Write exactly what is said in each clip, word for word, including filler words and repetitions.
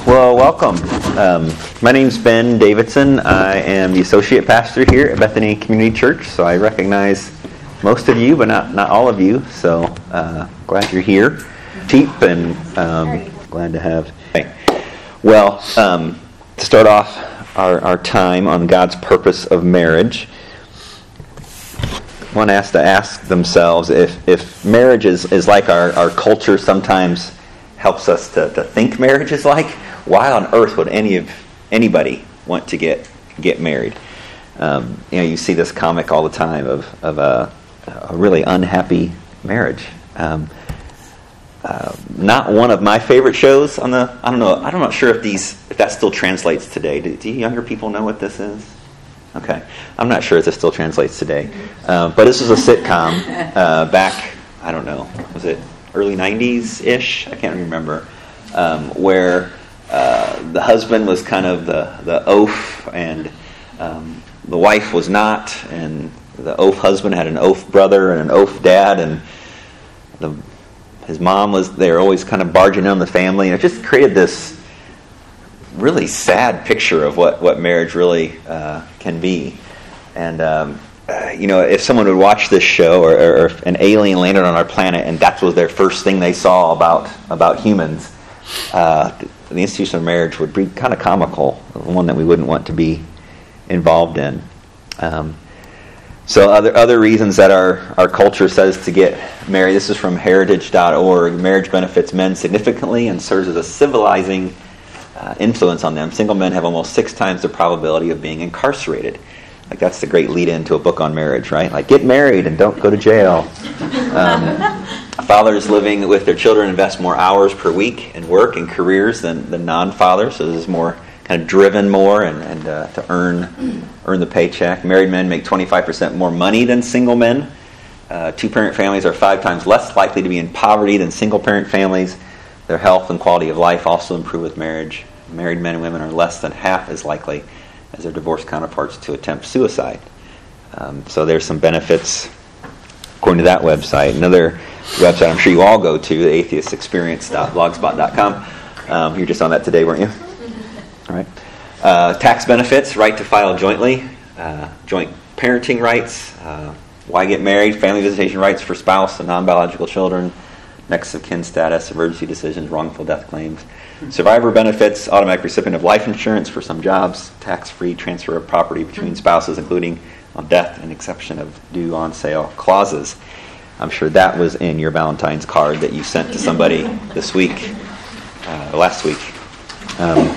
Well, welcome. Um, my name's Ben Davidson. I am the associate pastor here at Bethany Community Church, so I recognize most of you, but not, not all of you, so uh, glad you're here. Cheap and um, glad to have. Okay. Well, um, to start off our, our time on God's purpose of marriage, one has to ask themselves if, if marriage is, is like our, our culture sometimes helps us to, to think marriage is like, why on earth would any of anybody want to get get married? Um, you know, you see this comic all the time of of a, a really unhappy marriage. Um, uh, not one of my favorite shows on the. I don't know. I'm not sure if these if that still translates today. Do, do younger people know what this is? Okay, I'm not sure if this still translates today. Uh, but this was a sitcom uh, back. I don't know. Was it early nineties ish? I can't remember. Um, where Uh, the husband was kind of the, the oaf, and um, the wife was not, and the oaf husband had an oaf brother and an oaf dad, and the, his mom was, they were always kind of barging in on the family, and it just created this really sad picture of what, what marriage really uh, can be. And, um, uh, you know, if someone would watch this show, or, or, or if an alien landed on our planet, and that was their first thing they saw about, about humans, uh, the institution of marriage would be kind of comical, one that we wouldn't want to be involved in. Um, so other other reasons that our, our culture says to get married, this is from heritage dot org, marriage benefits men significantly and serves as a civilizing uh, influence on them. Single men have almost six times the probability of being incarcerated. Like, that's the great lead-in to a book on marriage, right? Like, get married and don't go to jail. Um, fathers living with their children invest more hours per week in work and careers than, than non-fathers, so this is more kind of driven more and, and uh, to earn earn the paycheck. Married men make twenty-five percent more money than single men. Uh, two-parent families are five times less likely to be in poverty than single-parent families. Their health and quality of life also improve with marriage. Married men and women are less than half as likely as their divorced counterparts to attempt suicide. Um, so there's some benefits according to that website. Another website I'm sure you all go to, the atheist experience dot blogspot dot com. Um, you were just on that today, weren't you? All right. Uh, tax benefits, right to file jointly, uh, joint parenting rights, uh, why get married, family visitation rights for spouse and non-biological children, next of kin status, emergency decisions, wrongful death claims, survivor benefits, automatic recipient of life insurance for some jobs, tax-free transfer of property between spouses, including on death and exception of due on sale clauses. I'm sure that was in your Valentine's card that you sent to somebody this week, uh, last week. Um,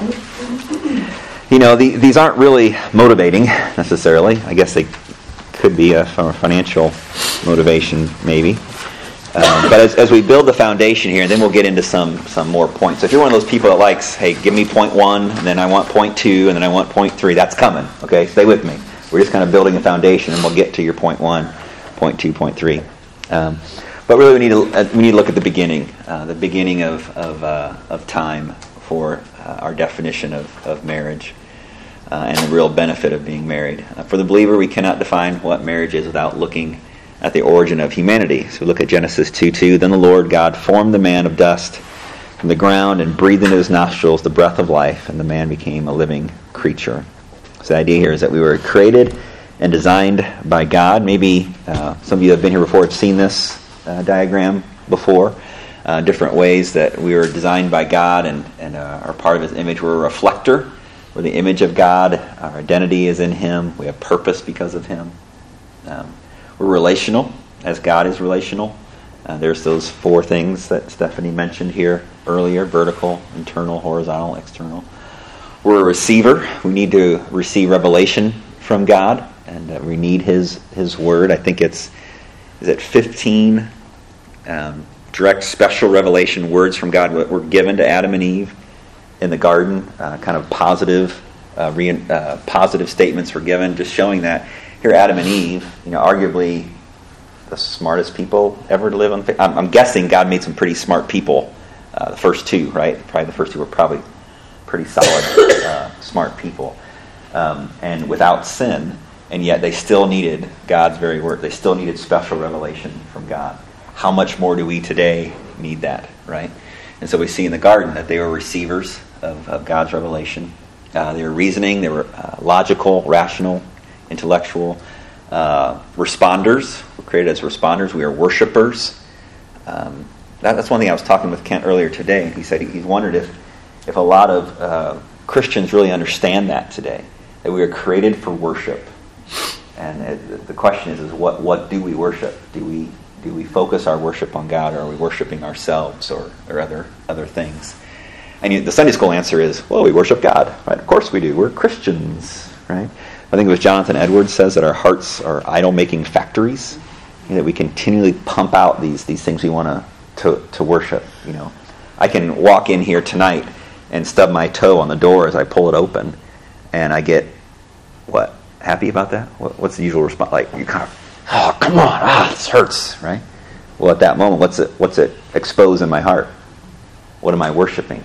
you know, the, these aren't really motivating necessarily. I guess they could be a, from a financial motivation, maybe. Um, but as, as we build the foundation here, and then we'll get into some some more points. So if you're one of those people that likes, hey, give me point one, and then I want point two, and then I want point three, that's coming. Okay, stay with me. We're just kind of building a foundation, and we'll get to your point one, point two, point three. Um, but really, we need to uh, we need to look at the beginning, uh, the beginning of of, uh, of time for uh, our definition of of marriage uh, and the real benefit of being married. Uh, for the believer, we cannot define what marriage is without looking at the origin of humanity. So we look at Genesis two two. Then the Lord God formed the man of dust from the ground and breathed into his nostrils the breath of life, and the man became a living creature. So the idea here is that we were created and designed by God. Maybe uh, some of you have been here before have seen this uh, diagram before. Uh, different ways that we were designed by God and, and uh, are part of his image. We're a reflector. We're the image of God. Our identity is in him. We have purpose because of him. Um, We're relational, as God is relational. Uh, there's those four things that Stephanie mentioned here earlier: vertical, internal, horizontal, external. We're a receiver. We need to receive revelation from God, and uh, we need His His Word. I think it's, is it fifteen um, direct special revelation words from God that were given to Adam and Eve in the garden. Uh, kind of positive, uh, re- uh, positive statements were given, just showing that here, Adam and Eve, you know, arguably the smartest people ever to live on. I'm, I'm guessing God made some pretty smart people. Uh, the first two, right? Probably the first two were probably pretty solid, uh, smart people, um, and without sin. And yet, they still needed God's very word. They still needed special revelation from God. How much more do we today need that, right? And so we see in the garden that they were receivers of, of God's revelation. Uh, they were reasoning, they were uh, logical, rational, intellectual. Uh, responders, we're created as responders. We are worshipers. Um, that, that's one thing I was talking with Kent earlier today, and he said he, he wondered if, if a lot of uh, Christians really understand that today, that we are created for worship. And it, the question is, is what, what do we worship? Do we do we focus our worship on God, or are we worshiping ourselves or, or other other things? And you, the Sunday school answer is, well, we worship God. Right? Of course we do. We're Christians, right? I think it was Jonathan Edwards says that our hearts are idol-making factories, you know, that we continually pump out these these things we want to to worship. You know, I can walk in here tonight and stub my toe on the door as I pull it open, and I get what? Happy about that? What, what's the usual response? Like, you kind of, oh, come on, ah, this hurts, right? Well, at that moment, what's it what's it expose in my heart? What am I worshiping?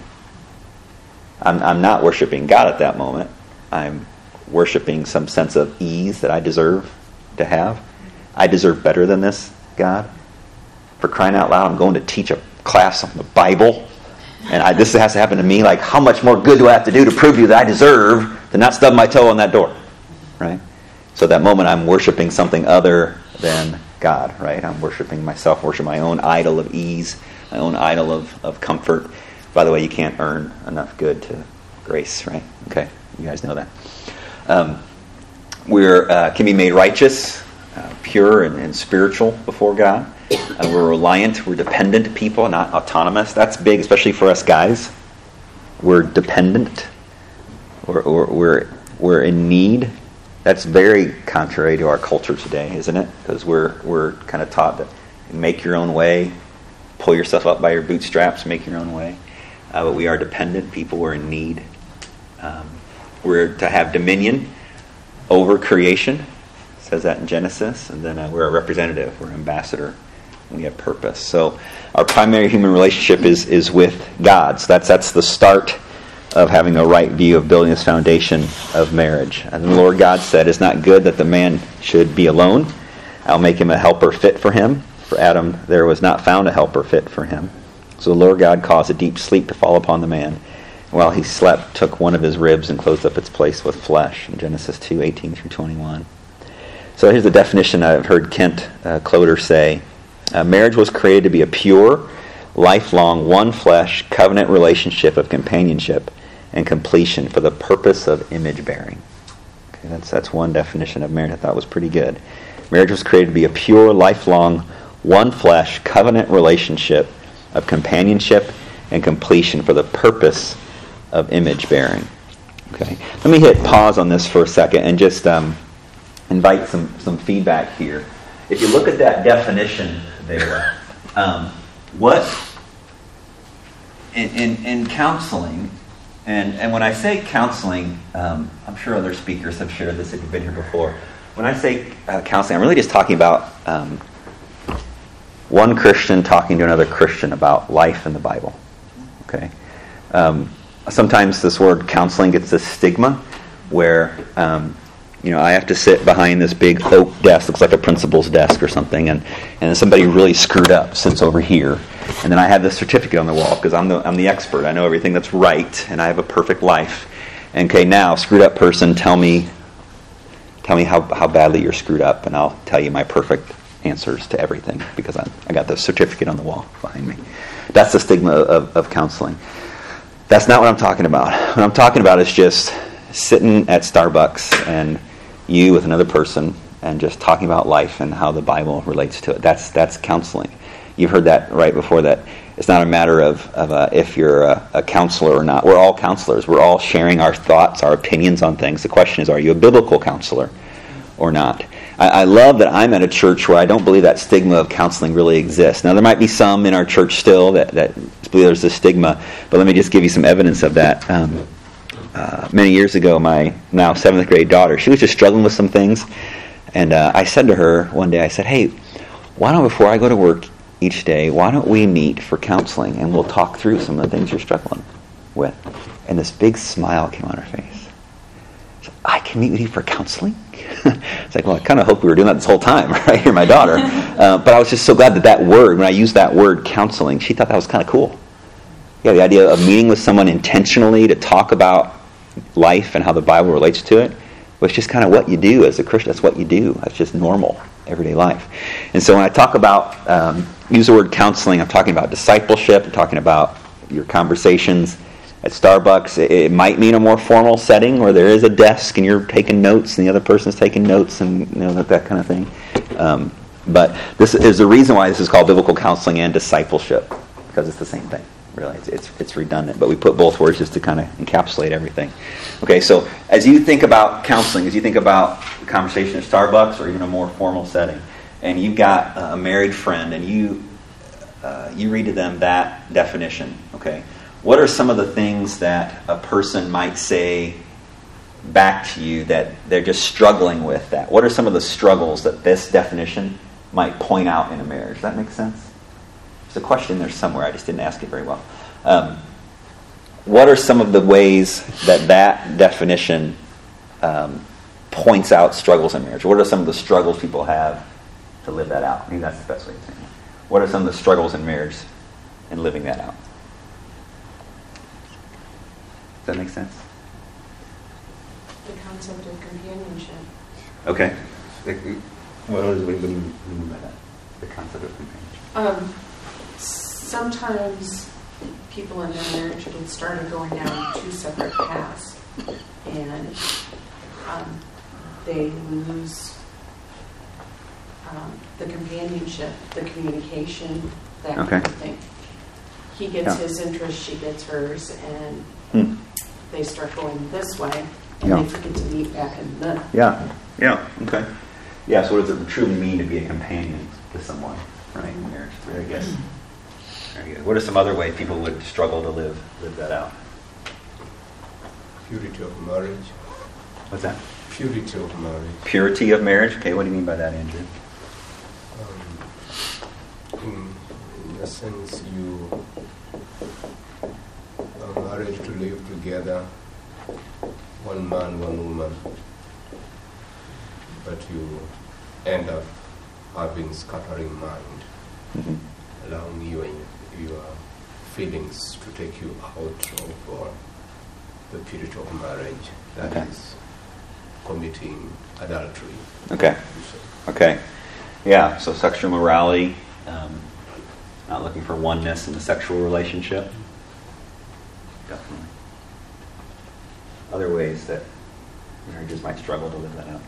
I'm I'm not worshiping God at that moment. I'm worshiping some sense of ease that I deserve to have. I deserve better than this, God. For crying out loud, I'm going to teach a class on the Bible, and I, this has to happen to me. Like, how much more good do I have to do to prove to you that I deserve to not stub my toe on that door, right? So at that moment, I'm worshiping something other than God, right? I'm worshiping myself, worshiping my own idol of ease, my own idol of, of comfort. By the way, you can't earn enough good to grace, right? Okay, you guys know that. Um, we're uh, can be made righteous, uh, pure, and, and spiritual before God. Uh, we're reliant, we're dependent people, not autonomous. That's big, especially for us guys. We're dependent, or, or we're we're in need. That's very contrary to our culture today, isn't it? Because we're we're kind of taught that make your own way, pull yourself up by your bootstraps, make your own way. Uh, but we are dependent people. We're in need. Um, we're to have dominion over creation. It says that in Genesis. And then uh, we're a representative. We're an ambassador. We have purpose. So our primary human relationship is is with God. So that's that's the start of having a right view of building this foundation of marriage. And the Lord God said, "It's not good that the man should be alone. I'll make him a helper fit for him. For Adam there was not found a helper fit for him. So the Lord God caused a deep sleep to fall upon the man. While he slept, took one of his ribs and closed up its place with flesh." In Genesis two, eighteen through twenty-one. So here's the definition I've heard Kent uh, Cloder say. Uh, marriage was created to be a pure, lifelong, one-flesh, covenant relationship of companionship and completion for the purpose of image-bearing. Okay, that's, that's one definition of marriage I thought was pretty good. Marriage was created to be a pure, lifelong, one-flesh, covenant relationship of companionship and completion for the purpose of image-bearing. Okay, let me hit pause on this for a second and just um, invite some, some feedback here. If you look at that definition there, um, what in, in, in counseling, and, and when I say counseling, um, I'm sure other speakers have shared this if you've been here before. When I say uh, counseling, I'm really just talking about um, one Christian talking to another Christian about life in the Bible. Okay. Um, sometimes this word counseling gets this stigma where um, you know I have to sit behind this big oak desk, looks like a principal's desk or something, and and somebody really screwed up sits over here, and then I have this certificate on the wall because I'm the I'm the expert. I know everything that's right, and I have a perfect life. And okay, now screwed up person, tell me tell me how how badly you're screwed up, and I'll tell you my perfect answers to everything because I I got the certificate on the wall behind me. That's the stigma of, of counseling. That's not what I'm talking about. What I'm talking about is just sitting at Starbucks and you with another person and just talking about life and how the Bible relates to it. That's that's counseling. You've heard that right before that. It's not a matter of, of uh, if you're a, a counselor or not. We're all counselors. We're all sharing our thoughts, our opinions on things. The question is, are you a biblical counselor or not? I, I love that I'm at a church where I don't believe that stigma of counseling really exists. Now, there might be some in our church still that, that believe there's this stigma, but let me just give you some evidence of that. Um, uh, many years ago, my now seventh grade daughter, she was just struggling with some things, and uh, I said to her one day, I said, hey, why don't, before I go to work each day, why don't we meet for counseling, and we'll talk through some of the things you're struggling with. And this big smile came on her face. She said, I can meet with you for counseling? It's like, well, I kind of hope we were doing that this whole time, right? You're my daughter. Uh, but I was just so glad that that word, when I used that word counseling, she thought that was kind of cool. yeah, the idea of meeting with someone intentionally to talk about life and how the Bible relates to it was just kind of what you do as a Christian. That's what you do. That's just normal, everyday life. And so when I talk about, um, use the word counseling, I'm talking about discipleship. I'm talking about your conversations at Starbucks. It, it might mean a more formal setting where there is a desk and you're taking notes and the other person's taking notes and you know that, that kind of thing. Um, but this is the reason why this is called biblical counseling and discipleship, because it's the same thing. Really, it's, it's it's redundant, but we put both words just to kind of encapsulate everything. Okay, so as you think about counseling, as you think about a conversation at Starbucks or even a more formal setting, and you've got a married friend, and you uh, you read to them that definition. Okay, what are some of the things that a person might say back to you that they're just struggling with? That what are some of the struggles that this definition might point out in a marriage? Does that make sense? There's a question there somewhere. I just didn't ask it very well. Um, what are some of the ways that that definition um, points out struggles in marriage? What are some of the struggles people have to live that out? Maybe that's the best way to say it. What are some of the struggles in marriage in living that out? Does that make sense? The concept of companionship. Okay. What do you mean by that? The concept of companionship. Um, sometimes people in their marriage get started going down two separate paths, and um, they lose um, the companionship, the communication, that Okay. kind of thing. He gets Yeah. his interest, she gets hers, and Hmm. they start going this way, and Yeah. they forget to meet back in the middle. Yeah. Yeah. Okay. Yeah. So, what does it truly mean to be a companion to someone, right? In marriage. Very good. Very good. What are some other ways people would struggle to live live that out? Purity of marriage. What's that? Purity of marriage. Purity of marriage. Okay. What do you mean by that, Andrew? Um, in, in a sense, you are married to live together, one man, one woman, but you end up having scattering mind, Mm-hmm. allowing you and your feelings to take you out of uh, the purity of marriage. That Okay. is committing adultery. Okay. Okay. Yeah. So, sexual morality. Um, not looking for oneness in the sexual relationship. Definitely. Other ways that marriages might struggle to live that out.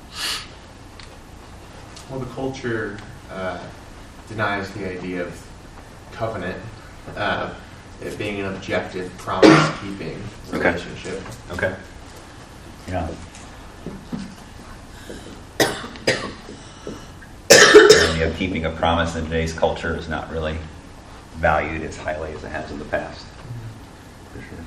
Well, the culture uh, denies the idea of covenant, uh, it being an objective, promise-keeping Okay. relationship. Okay. Yeah. The idea of keeping a promise in today's culture is not really valued as highly as it has in the past. For sure.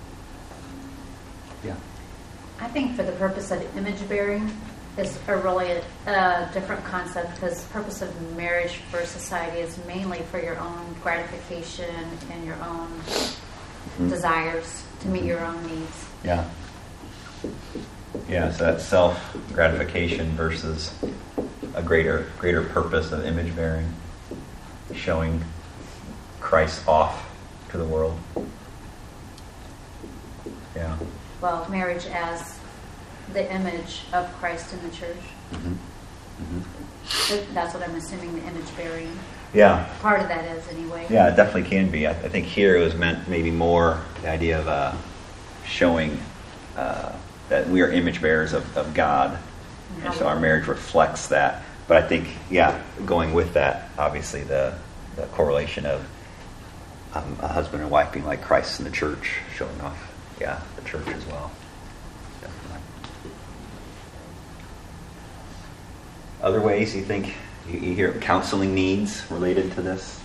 Yeah. I think for the purpose of image bearing is a really a, a different concept, because the purpose of marriage for society is mainly for your own gratification and your own Mm-hmm. desires to meet your own needs. Yeah. Yeah, so that's self-gratification versus a greater greater purpose of image bearing, showing Christ off to the world. Yeah. Well, marriage as the image of Christ in the church. Mm-hmm. Mm-hmm. Th- That's what I'm assuming the image bearing Yeah. part of that is anyway. Yeah, it definitely can be. I, I think here it was meant maybe more the idea of uh, showing uh, that we are image bearers of, of God, and so our marriage reflects that. But I think, yeah, going with that, obviously the, the correlation of um, a husband and wife being like Christ in the church, showing off, yeah, the church as well. Definitely. Other ways you think you, you hear counseling needs related to this?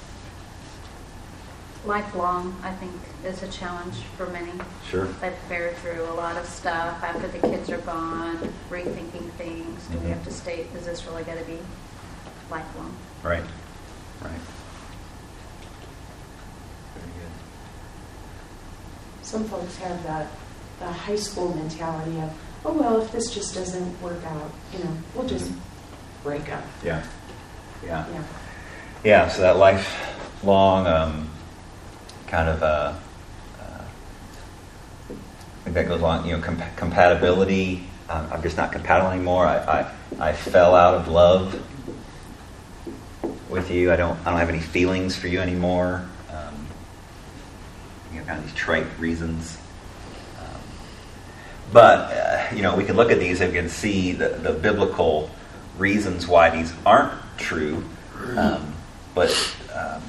Lifelong, I think, is a challenge for many. Sure. They've fared through a lot of stuff after the kids are gone, rethinking things. Do Mhm. we have to stay? Is this really going to be lifelong? Right. Right. Very good. Some folks have that the high school mentality of, oh, well, if this just doesn't work out, you know, we'll just Mhm. break up. Yeah. Yeah. Yeah. Yeah. So that lifelong um, kind of uh, think that goes along, you know, comp- compatibility. Um, I'm just not compatible anymore. I, I I fell out of love with you. I don't I don't have any feelings for you anymore. Um, you know, kind of these trite reasons. Um, but uh, you know, we can look at these and we can see the, the biblical reasons why these aren't true. Um, but um,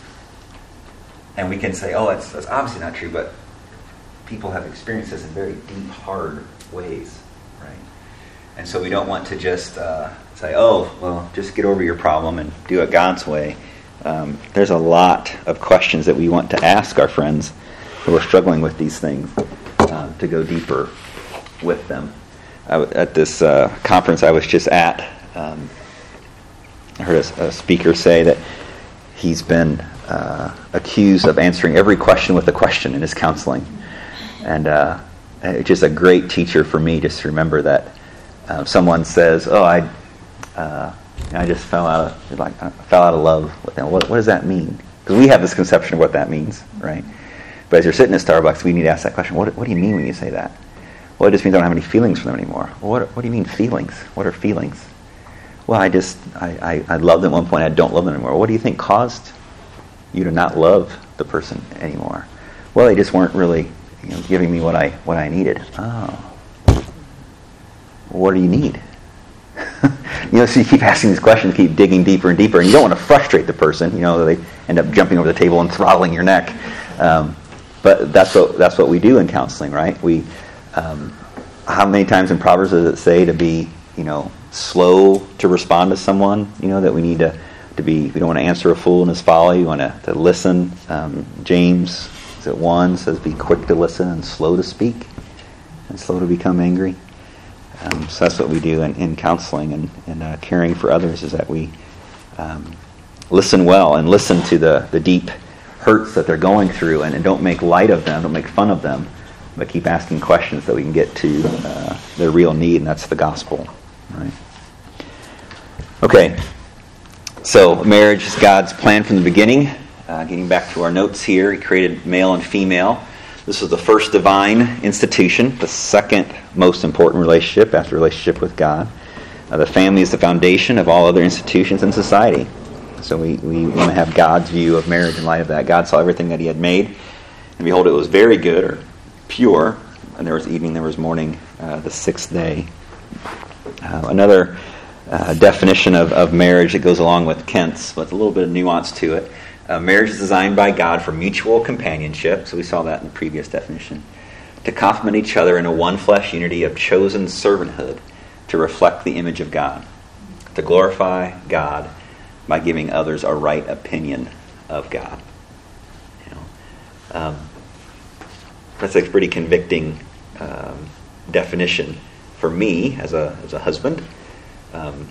and we can say, oh, that's that's obviously not true. But people have experienced this in very deep, hard ways. Right? And so we don't want to just uh, say, oh, well, just get over your problem and do it God's way. Um, there's a lot of questions that we want to ask our friends who are struggling with these things uh, to go deeper with them. I w- at this uh, conference I was just at, um, I heard a, a speaker say that he's been uh, accused of answering every question with a question in his counseling. And uh, it's just a great teacher for me just to remember that uh, someone says, "Oh, I, uh, I just fell out of like I fell out of love with them." What, what does that mean? Because we have this conception of what that means, right? But as you're sitting at Starbucks, we need to ask that question: What, what do you mean when you say that? Well, it just means I don't have any feelings for them anymore. Well, what, what do you mean feelings? What are feelings? Well, I just I, I, I loved them at one point. I don't love them anymore. What do you think caused you to not love the person anymore? Well, they just weren't really, you know, giving me what I what I needed. Oh. What do you need? You know, so you keep asking these questions, keep digging deeper and deeper, and you don't want to frustrate the person. You know, they end up jumping over the table and throttling your neck. Um, but that's what that's what we do in counseling, right? We, um, how many times in Proverbs does it say to be, you know, slow to respond to someone? You know, that we need to to be. We don't want to answer a fool in his folly. We want to, to listen. Um, James, is it one, says, "Be quick to listen and slow to speak, and slow to become angry." Um, so that's what we do in, in counseling and, and uh, caring for others, is that we um, listen well and listen to the, the deep hurts that they're going through, and, and don't make light of them, don't make fun of them, but keep asking questions that we can get to uh, their real need, and that's the gospel. Right? Okay, so marriage is God's plan from the beginning. Uh, getting back to our notes here, He created male and female. This was the first divine institution, the second most important relationship after relationship with God. Uh, the family is the foundation of all other institutions in society. So we, we want to have God's view of marriage in light of that. God saw everything that He had made, and behold, it was very good, or pure. And there was evening, there was morning, uh, the sixth day. Uh, another uh, definition of, of marriage that goes along with Kent's, but a little bit of nuance to it. Uh, marriage is designed by God for mutual companionship, so we saw that in the previous definition, to complement each other in a one flesh unity of chosen servanthood to reflect the image of God, to glorify God by giving others a right opinion of God. You know, um, that's a pretty convicting um, definition for me as a as a husband. Um,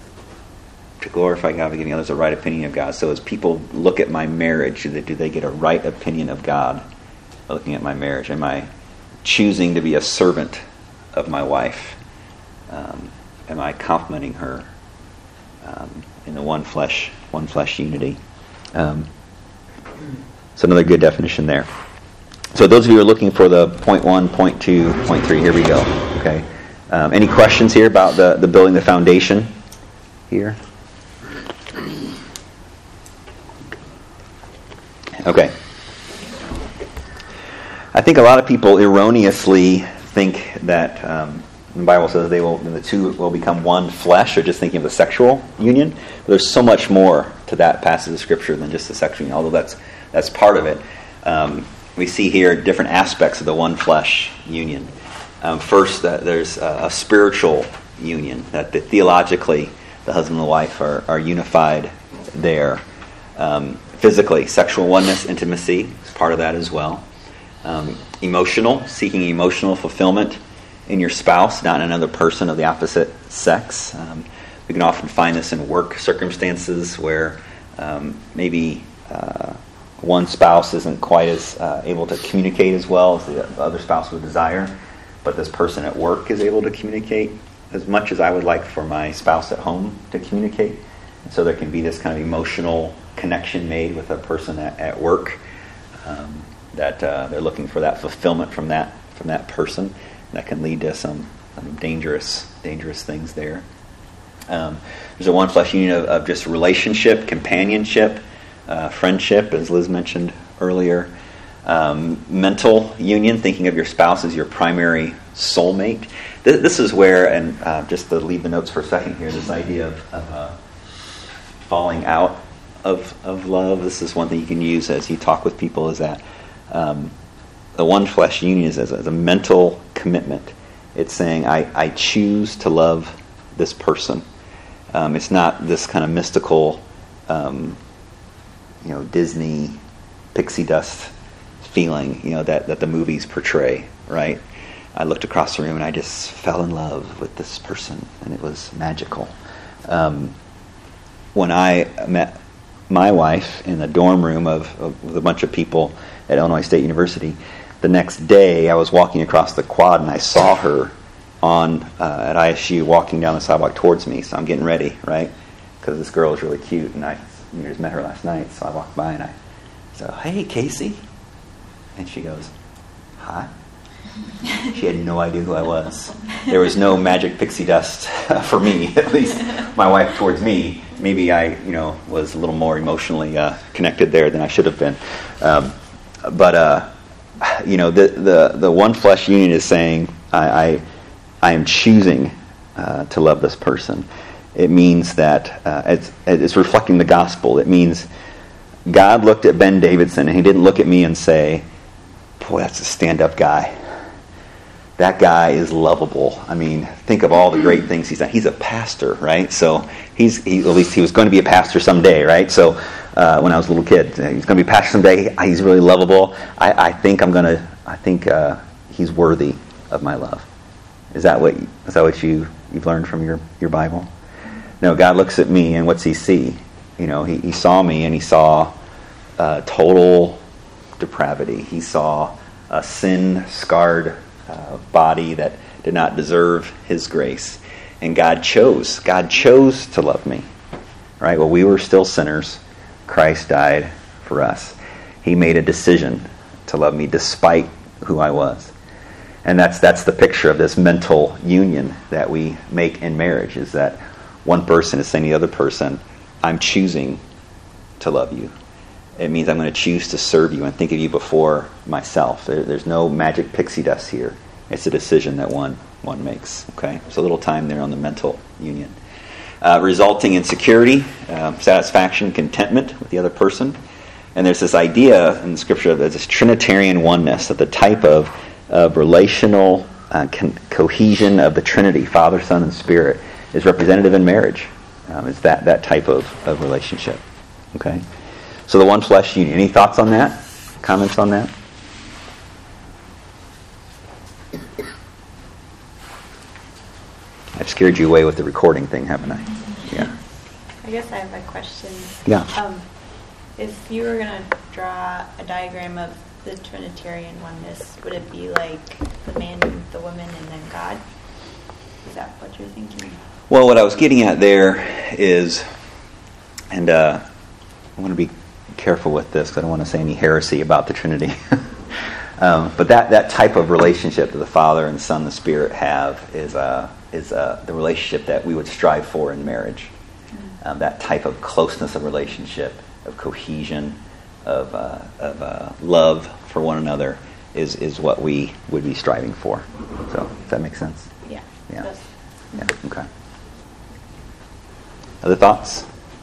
to glorify God by giving others a right opinion of God. So as people look at my marriage, do they, do they get a right opinion of God looking at my marriage? Am I choosing to be a servant of my wife? Um, am I complimenting her um, in the one flesh, one flesh unity? Um, so another good definition there. So those of you who are looking for the point one, point two, point three, here we go. Okay. Um, any questions here about the, the building the foundation here? Okay. I think a lot of people erroneously think that um, the Bible says they will, the two will become one flesh, or just thinking of the sexual union. But there's so much more to that passage of Scripture than just the sexual union, although that's that's part of it. Um, we see here different aspects of the one flesh union. Um, first, uh, there's a, a spiritual union, that the, theologically the husband and the wife are, are unified there. Um, physically, sexual oneness, intimacy is part of that as well. Um, emotional, seeking emotional fulfillment in your spouse, not in another person of the opposite sex. Um, we can often find this in work circumstances where um, maybe uh, one spouse isn't quite as uh, able to communicate as well as the other spouse would desire, but this person at work is able to communicate as much as I would like for my spouse at home to communicate. And so there can be this kind of emotional connection made with a person at, at work, um, that uh, they're looking for that fulfillment from that from that person. That can lead to some, some dangerous, dangerous things there. Um, there's a one flesh union of, of just relationship, companionship, uh, friendship, as Liz mentioned earlier. Um, mental union, thinking of your spouse as your primary soulmate. This, this is where, and uh, just to leave the notes for a second here, this idea of, of uh, falling out of of love. This is one thing you can use as you talk with people, is that um, the one flesh union is as, as a mental commitment. It's saying, I, I choose to love this person. Um, it's not this kind of mystical, um, you know, Disney pixie dust feeling, you know, that, that the movies portray, right? I looked across the room and I just fell in love with this person, and it was magical. Um, when I met my wife in the dorm room of, of with a bunch of people at Illinois State University, the next day I was walking across the quad and I saw her on uh, at I S U walking down the sidewalk towards me. So I'm getting ready, right? Because this girl is really cute, and I you know, just met her last night. So I walked by and I said, "Hey, Casey," and she goes, "Hi." She had no idea who I was. There was no magic pixie dust for me, at least my wife towards me. Maybe I, you know, was a little more emotionally uh, connected there than I should have been. Um, but uh, you know, the, the the one flesh union is saying, I I, I am choosing uh, to love this person. It means that uh, it's it's reflecting the gospel. It means God looked at Ben Davidson and He didn't look at me and say, "Boy, that's a stand-up guy. That guy is lovable." I mean, think of all the great things he's done. He's a pastor, right? So he's he, at least he was going to be a pastor someday, right? So uh, when I was a little kid, he's going to be a pastor someday. He's really lovable. I, I think I'm going to. I think uh, he's worthy of my love. Is that what is that what you you've learned from your, your Bible? No, God looks at me and what's He see? You know, He, he saw me and He saw uh, total depravity. He saw a sin-scarred Uh, body that did not deserve His grace, and God chose God chose to love me, right? While we were still sinners, Christ died for us. He made a decision to love me despite who I was, and that's that's the picture of this mental union that we make in marriage, is that one person is saying to the other person, I'm choosing to love you. It means I'm going to choose to serve you and think of you before myself. There, there's no magic pixie dust here. It's a decision that one one makes. Okay, so a little time there on the mental union, uh, resulting in security, uh, satisfaction, contentment with the other person. And there's this idea in the Scripture of this Trinitarian oneness, that the type of of relational uh, con- cohesion of the Trinity, Father, Son, and Spirit, is representative in marriage. Um, it's that that type of, of relationship. Okay. So the one flesh union. Any thoughts on that? Comments on that? I've scared you away with the recording thing, haven't I? Yeah. I guess I have a question. Yeah. Um, if you were going to draw a diagram of the Trinitarian oneness, would it be like the man, the woman, and then God? Is that what you're thinking? Well, what I was getting at there is, and uh, I want to be careful with this because I don't want to say any heresy about the Trinity. um, but that, that type of relationship that the Father and the Son and the Spirit have is uh, is uh, the relationship that we would strive for in marriage. Um, that type of closeness of relationship, of cohesion, of of, of uh, love for one another is, is what we would be striving for. So, does that make sense? Yeah. Yeah. That's, Yeah. Okay. Other thoughts?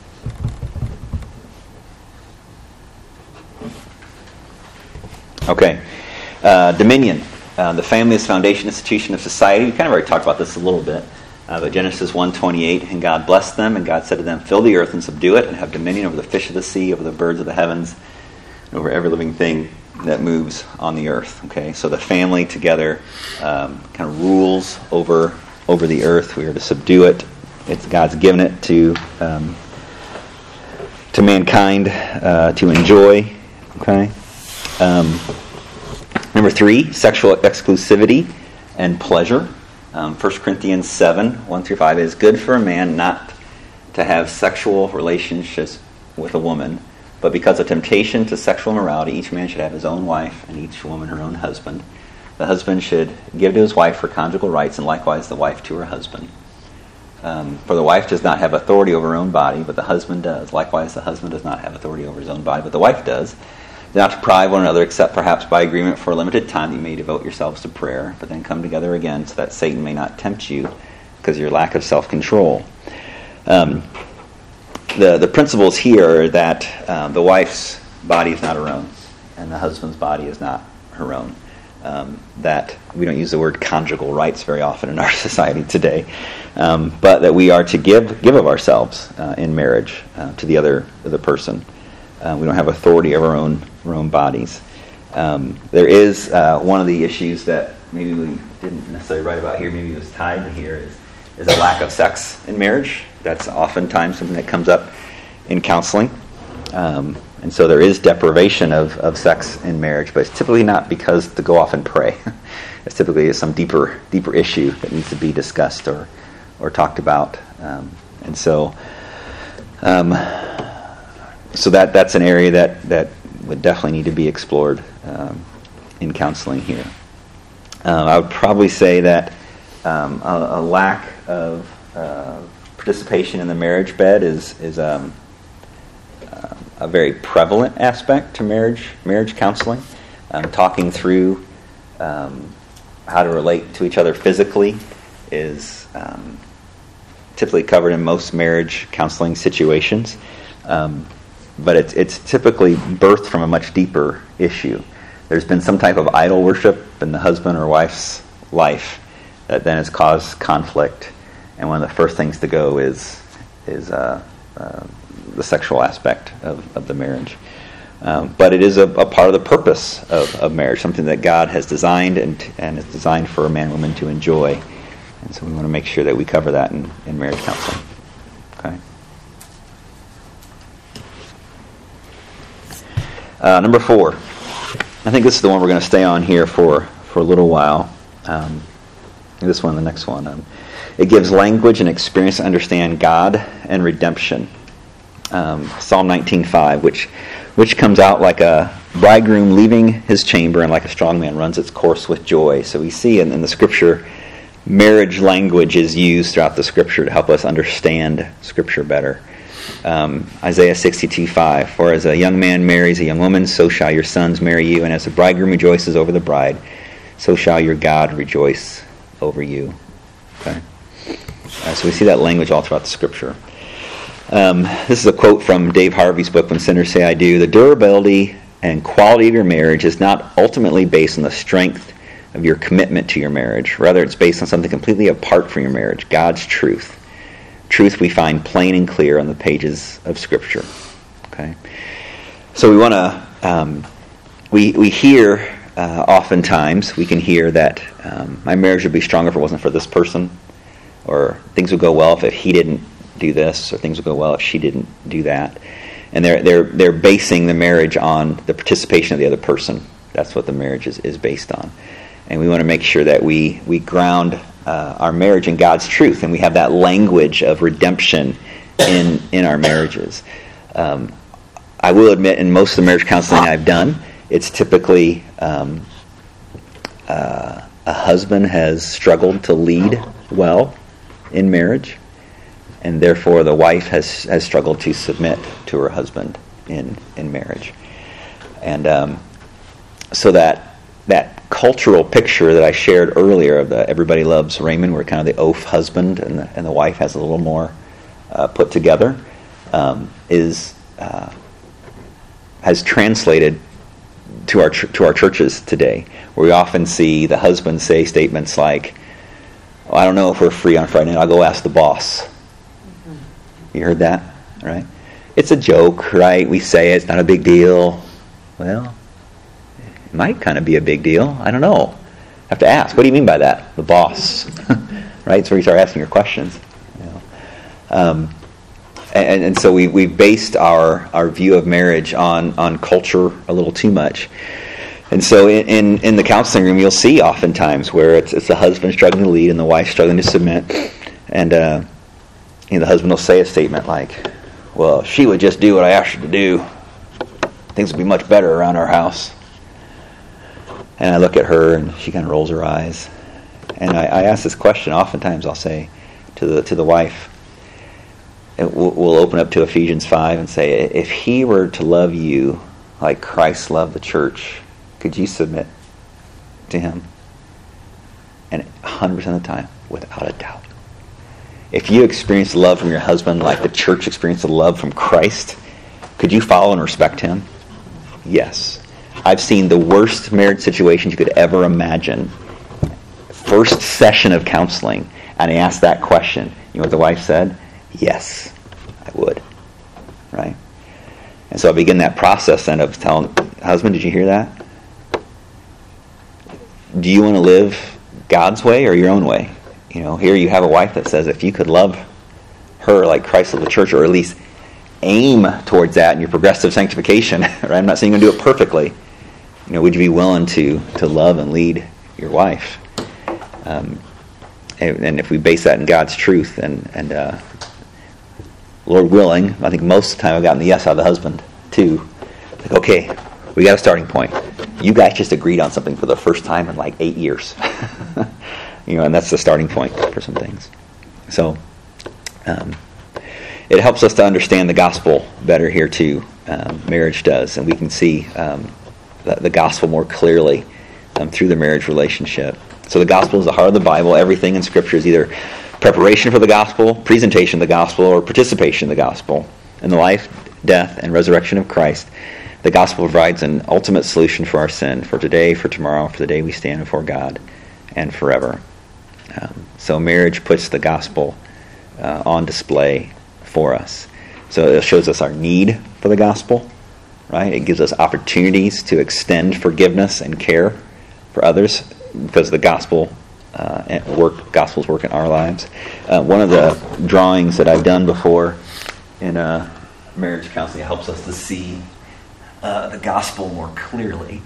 Okay. Uh, dominion. Uh, the family is the foundation, institution of society. We kind of already talked about this a little bit. Uh, but Genesis one twenty-eight, and God blessed them, and God said to them, fill the earth and subdue it, and have dominion over the fish of the sea, over the birds of the heavens, and over every living thing that moves on the earth. Okay, so the family together um, kind of rules over over the earth. We are to subdue it. It's God's given it to um, to mankind uh, to enjoy. Okay. Um, number three, sexual exclusivity and pleasure. Um, First Corinthians seven, one through five, it is good for a man not to have sexual relationships with a woman, but because of temptation to sexual immorality, each man should have his own wife and each woman her own husband. the husband should give to his wife her conjugal rights, and likewise the wife to her husband. Um, for the wife does not have authority over her own body, but the husband does. Likewise, the husband does not have authority over his own body, but the wife does. Do not deprive one another, except perhaps by agreement for a limited time, that you may devote yourselves to prayer, but then come together again, so that Satan may not tempt you because of your lack of self-control. Um, the the principles here are that um, the wife's body is not her own, and the husband's body is not her own. Um, that we don't use the word conjugal rights very often in our society today, um, but that we are to give give of ourselves uh, in marriage uh, to the other the person. Uh, we don't have authority over our own our own bodies. Um, there is uh, one of the issues that maybe we didn't necessarily write about here. Maybe it was tied to here is is a lack of sex in marriage. That's oftentimes something that comes up in counseling. Um, And so there is deprivation of, of sex in marriage, but it's typically not because to go off and pray. It's typically some deeper deeper issue that needs to be discussed or or talked about. Um, and so um, so that that's an area that, that would definitely need to be explored um, in counseling here. Uh, I would probably say that um, a, a lack of uh, participation in the marriage bed is is um, a very prevalent aspect to marriage marriage counseling. Um, talking through um, how to relate to each other physically is um, typically covered in most marriage counseling situations, um, but it's it's typically birthed from a much deeper issue. There's been some type of idol worship in the husband or wife's life that then has caused conflict, and one of the first things to go is is uh, uh, the sexual aspect of, of the marriage. Um, but it is a, a part of the purpose of, of marriage, something that God has designed and and is designed for a man and woman to enjoy. And so we want to make sure that we cover that in, in marriage counseling. Okay. Uh, number four. I think this is the one we're going to stay on here for, for a little while. Um, this one, the next one. Um, it gives language and experience to understand God and redemption. Um, Psalm nineteen five, which which comes out like a bridegroom leaving his chamber, and like a strong man runs its course with joy. So we see in, in the Scripture, marriage language is used throughout the Scripture to help us understand Scripture better. Um, Isaiah sixty-two five, for as a young man marries a young woman, so shall your sons marry you, and as the bridegroom rejoices over the bride, so shall your God rejoice over you. Okay, uh, so we see that language all throughout the Scripture. Um, this is a quote from Dave Harvey's book, When Sinners Say I Do. The durability and quality of your marriage is not ultimately based on the strength of your commitment to your marriage. Rather, it's based on something completely apart from your marriage, God's truth. Truth we find plain and clear on the pages of Scripture. Okay, so we want to, um, we we hear uh, oftentimes, we can hear that um, my marriage would be stronger if it wasn't for this person, or things would go well if, if he didn't do this, or things will go well if she didn't do that. And they're they're they're basing the marriage on the participation of the other person. That's what the marriage is, is based on. And we want to make sure that we we ground uh, our marriage in God's truth, and we have that language of redemption in in our marriages. Um, I will admit, in most of the marriage counseling I've done, it's typically um, uh, a husband has struggled to lead well in marriage, and therefore the wife has, has struggled to submit to her husband in, in marriage. And um, so that that cultural picture that I shared earlier of the everybody loves Raymond, where kind of the oaf husband and the, and the wife has a little more uh, put together, um, is uh, has translated to our ch- to our churches today, where we often see the husband say statements like, oh, I don't know if we're free on Friday night, I'll go ask the boss. You heard that, right? It's a joke, right? We say it, it's not a big deal. Well, it might kind of be a big deal. I don't know. I have to ask. What do you mean by that? The boss, right? It's where you start asking your questions. You know? um, and, and so we we based our, our view of marriage on on culture a little too much. And so in, in, in the counseling room, you'll see oftentimes where it's it's the husband struggling to lead and the wife struggling to submit, and uh, you know, the husband will say a statement like, well, if she would just do what I asked her to do, things would be much better around our house. And I look at her, and she kind of rolls her eyes. And I, I ask this question. Oftentimes, I'll say to the to the wife, it, we'll, we'll open up to Ephesians five and say, if he were to love you like Christ loved the church, could you submit to him? And one hundred percent of the time, without a doubt. If you experience love from your husband like the church experienced the love from Christ, could you follow and respect him? Yes. I've seen the worst marriage situations you could ever imagine. First session of counseling, and I asked that question. You know what the wife said? Yes, I would. Right? And so I begin that process then of telling, husband, did you hear that? Do you want to live God's way or your own way? You know, here you have a wife that says if you could love her like Christ loved the church, or at least aim towards that in your progressive sanctification, right? I'm not saying you're going to do it perfectly. You know, would you be willing to to love and lead your wife? Um, and, and if we base that in God's truth, and and uh, Lord willing, I think most of the time I've gotten the yes out of the husband too. Like, okay, we got a starting point. You guys just agreed on something for the first time in like eight years. You know, and that's the starting point for some things. So, um, it helps us to understand the gospel better here too. Um, marriage does, and we can see um, the, the gospel more clearly um, through the marriage relationship. So the gospel is the heart of the Bible. Everything in Scripture is either preparation for the gospel, presentation of the gospel, or participation in the gospel. In the life, death, and resurrection of Christ, the gospel provides an ultimate solution for our sin, for today, for tomorrow, for the day we stand before God, and forever. Um, so marriage puts the gospel uh, on display for us. So it shows us our need for the gospel, right? It gives us opportunities to extend forgiveness and care for others because the gospel uh, and work, gospel's work in our lives. Uh, one of the drawings that I've done before in uh, marriage counseling helps us to see uh, the gospel more clearly.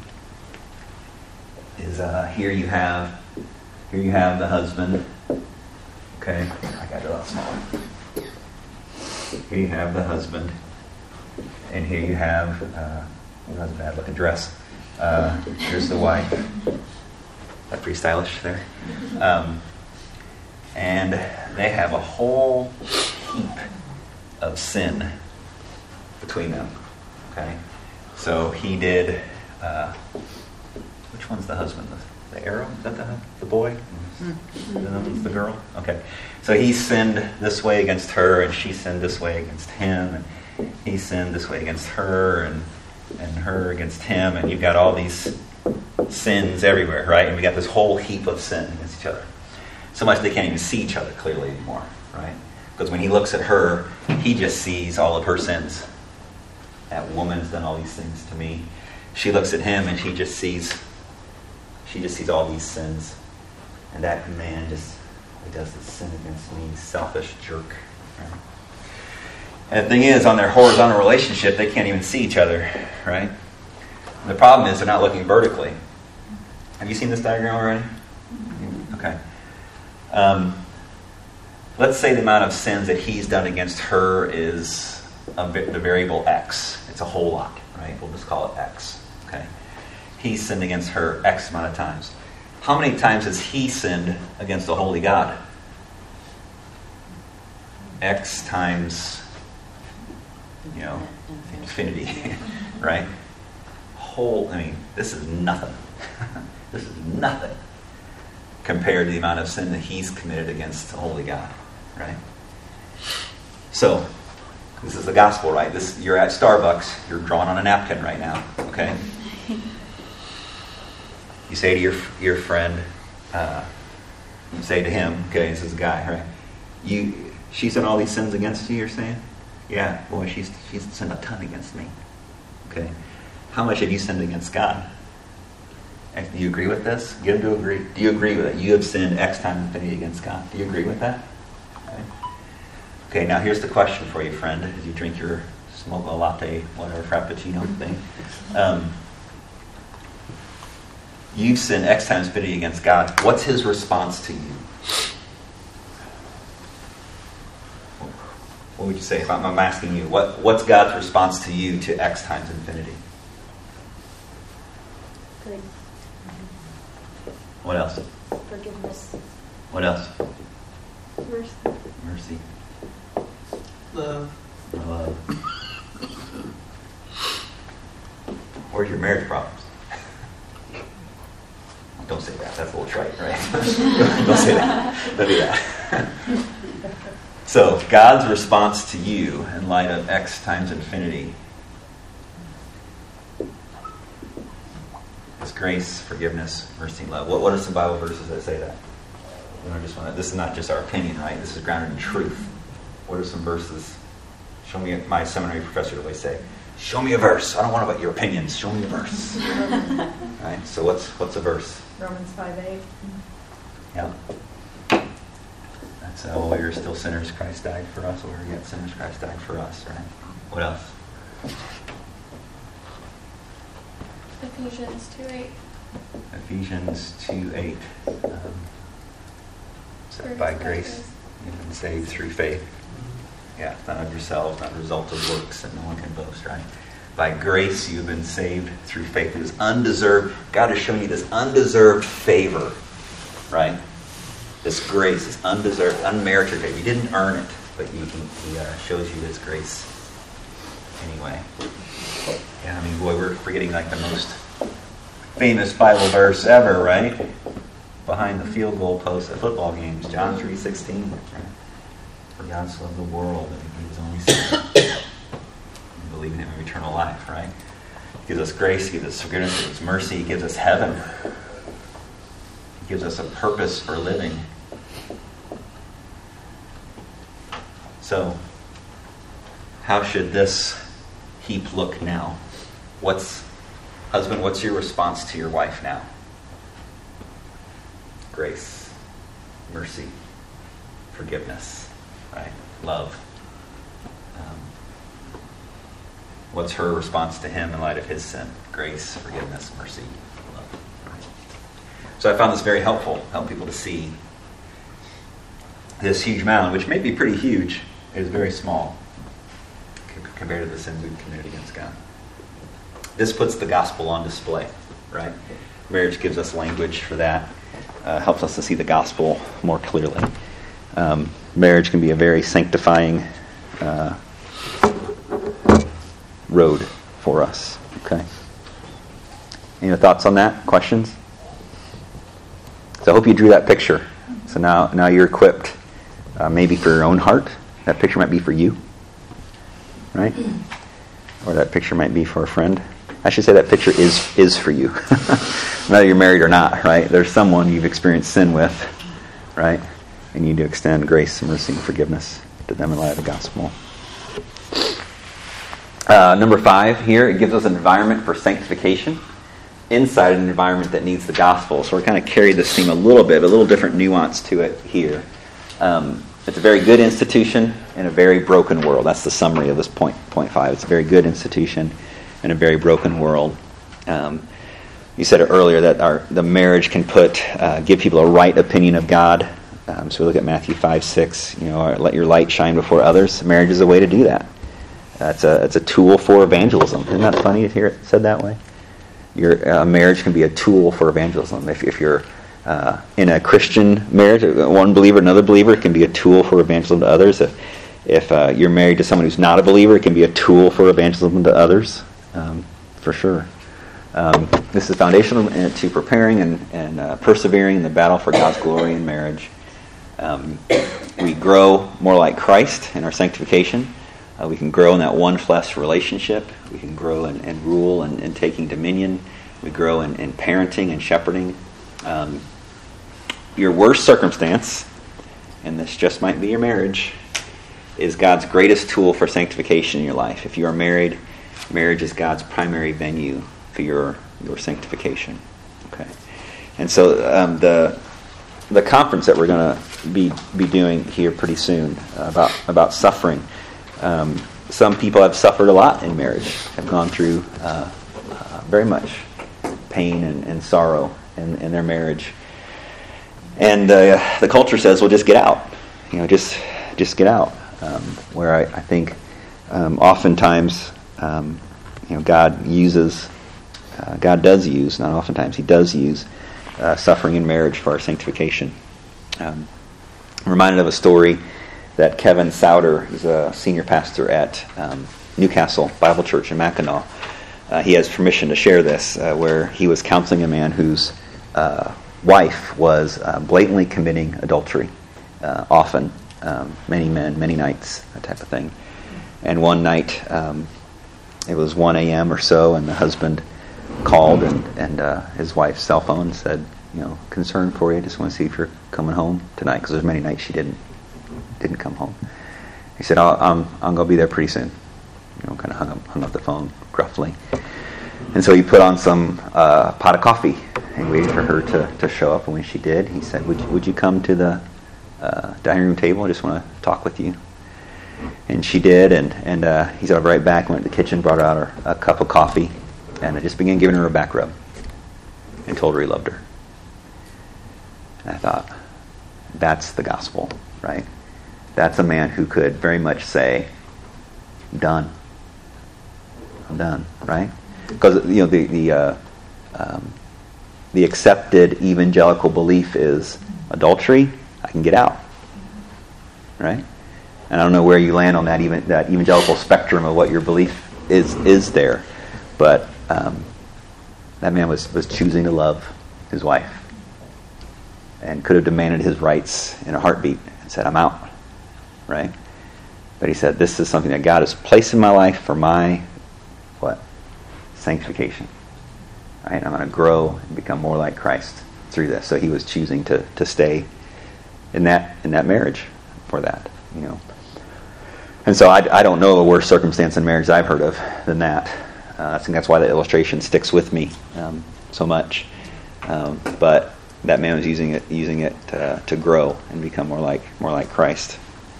Is uh, here you have here you have the husband. Okay, I got it a lot smaller. Here you have the husband, and here you have uh, what does a bad looking dress. Uh, here's the wife. That's pretty stylish there. Um, and they have a whole heap of sin between them. Okay, so he did. Uh, which one's the husband? The, the arrow? Is that the the boy? Mm-hmm. And that one's the girl. Okay, so he sinned this way against her, and she sinned this way against him, and he sinned this way against her, and and her against him, and you've got all these sins everywhere, right? And we got this whole heap of sin against each other. So much they can't even see each other clearly anymore, right? Because when he looks at her, he just sees all of her sins. That woman's done all these things to me. She looks at him and she just sees, she just sees all these sins. And that man just, he does this sin against me, selfish jerk. Right? And the thing is, on their horizontal relationship, they can't even see each other, right? And the problem is they're not looking vertically. Have you seen this diagram already? Okay. Um, let's say the amount of sins that he's done against her is a, the variable X. It's a whole lot, right? We'll just call it X. Okay. He's sinned against her X amount of times. How many times has he sinned against the holy God? X times, you know, infinity, right? Whole, I mean, this is nothing. This is nothing compared to the amount of sin that he's committed against the holy God, right? So, this is the gospel, right? This, you're at Starbucks. You're drawing on a napkin right now, okay? You say to your your friend, uh, you say to him, okay, this is a guy, right? You, she's done all these sins against you, you're saying? Yeah, boy, she's she's sinned a ton against me. Okay. How much have you sinned against God? Do you agree with this? Get him to agree. Do you agree with it? You have sinned X times infinity against God. Do you agree with that? Okay. Okay, now here's the question for you, friend, as you drink your smoke a latte, whatever, frappuccino thing. Um, you've sinned X times infinity against God. What's his response to you? What would you say? If I'm, I'm asking you, what, what's God's response to you to X times infinity? Good. What else? Forgiveness. What else? Mercy. Mercy. Love. Love. Where's your marriage problems? Don't say that. That's a little trite, right? Don't say that. Don't do that. So, God's response to you in light of X times infinity is grace, forgiveness, mercy, and love. What, what are some Bible verses that say that? You know, I just want to, this is not just our opinion, right? This is grounded in truth. What are some verses? Show me, my seminary professor would always say, show me a verse. I don't want about your opinions. Show me a verse. Right? So what's what's a verse? Romans five eight. Yeah. That's uh, while we were still sinners, Christ died for us. While we were yet sinners, Christ died for us, right? What else? Ephesians two eight. Ephesians two eight. Um, so by grace, you've been saved through faith. Yeah, it's not of yourselves, not a result of works that no one can boast, right? By grace you've been saved through faith. It is undeserved. God has shown you this undeserved favor, right? This grace, this undeserved, unmerited favor. You didn't earn it, but he, he uh, shows you his grace anyway. Yeah, I mean, boy, we're forgetting like the most famous Bible verse ever, right? Behind the field goal post at football games, John three sixteen, right? For God so loved the world that he gave his only son. And believe in him in eternal life, right? He gives us grace, he gives us forgiveness, he gives us mercy, he gives us heaven. He gives us a purpose for living. So, how should this heap look now? What's, husband, what's your response to your wife now? Grace, mercy, forgiveness. Right? Love. Um, what's her response to him in light of his sin? Grace, forgiveness, mercy, love. Right? So I found this very helpful. Help people to see this huge mountain, which may be pretty huge, is very small compared to the sins we've committed against God. This puts the gospel on display, right? Marriage gives us language for that. Uh, helps us to see the gospel more clearly. Um, marriage can be a very sanctifying uh, road for us. Okay. Any thoughts on that? Questions? So I hope you drew that picture. So now, now you're equipped, uh, maybe for your own heart. That picture might be for you, right? Or that picture might be for a friend. I should say that picture is is for you, whether you're married or not. Right? There's someone you've experienced sin with, right? And you need to extend grace, mercy, and forgiveness to them in light of the gospel. Uh, number five here, it gives us an environment for sanctification inside an environment that needs the gospel. So we're kind of carried this theme a little bit, but a little different nuance to it here. Um, it's a very good institution in a very broken world. That's the summary of this point, point five. It's a very good institution in a very broken world. Um, you said it earlier that our the marriage can put uh, give people a right opinion of God. Um, so we look at Matthew five six, you know, let your light shine before others. Marriage is a way to do that. That's a it's a tool for evangelism. Isn't that funny to hear it said that way? Your uh, marriage can be a tool for evangelism. If, if you're uh, in a Christian marriage, one believer, another believer, it can be a tool for evangelism to others. If if uh, you're married to someone who's not a believer, it can be a tool for evangelism to others, um, for sure. Um, this is foundational to preparing and, and uh, persevering in the battle for God's glory in marriage. Um, we grow more like Christ in our sanctification. Uh, we can grow in that one flesh relationship. We can grow in, in rule and, and taking dominion. We grow in, in parenting and shepherding. Um, your worst circumstance, and this just might be your marriage, is God's greatest tool for sanctification in your life. If you are married, marriage is God's primary venue for your your sanctification. Okay, and so um, the the conference that we're going to be be doing here pretty soon uh, about about suffering. Um, some people have suffered a lot in marriage, have gone through uh, uh, very much pain and, and sorrow in, in their marriage, and uh, the culture says, "Well, just get out, you know, just just get out." Um, where I, I think um, oftentimes, um, you know, God uses, uh, God does use, not oftentimes, He does use uh, suffering in marriage for our sanctification. Um, I'm reminded of a story that Kevin Souter, who's a senior pastor at um, Newcastle Bible Church in Mackinac, uh, he has permission to share this, uh, where he was counseling a man whose uh, wife was uh, blatantly committing adultery, uh, often, um, many men, many nights, that type of thing. And one night, um, it was one a.m. or so, and the husband called, and, and uh, his wife's cell phone said, you know, concerned for you, just want to see if you're coming home tonight, because there's many nights she didn't didn't come home. He said, I'll, I'm, I'm going to be there pretty soon. You know, kind of hung up, hung up the phone gruffly. And so he put on some uh, pot of coffee and waited for her to, to show up. And when she did, he said, would you, would you come to the uh, dining room table? I just want to talk with you. And she did, and, and uh, he said, I'll be right back. Went to the kitchen, brought out her a cup of coffee, and I just began giving her a back rub and told her he loved her. And I thought, that's the gospel, right? That's a man who could very much say, done. I'm done, right? Because, you know, the the, uh, um, the accepted evangelical belief is adultery, I can get out, right? And I don't know where you land on that even that evangelical spectrum of what your belief is is there, but um, that man was, was choosing to love his wife and could have demanded his rights in a heartbeat and said, I'm out, right? But he said, this is something that God has placed in my life for my, what? Sanctification. Right? I'm going to grow and become more like Christ through this. So he was choosing to, to stay in that in that marriage for that, you know. And so I, I don't know a worse circumstance in marriage I've heard of than that. Uh, I think that's why the illustration sticks with me um, so much. Um, but that man was using it using it uh, to grow and become more like more like Christ.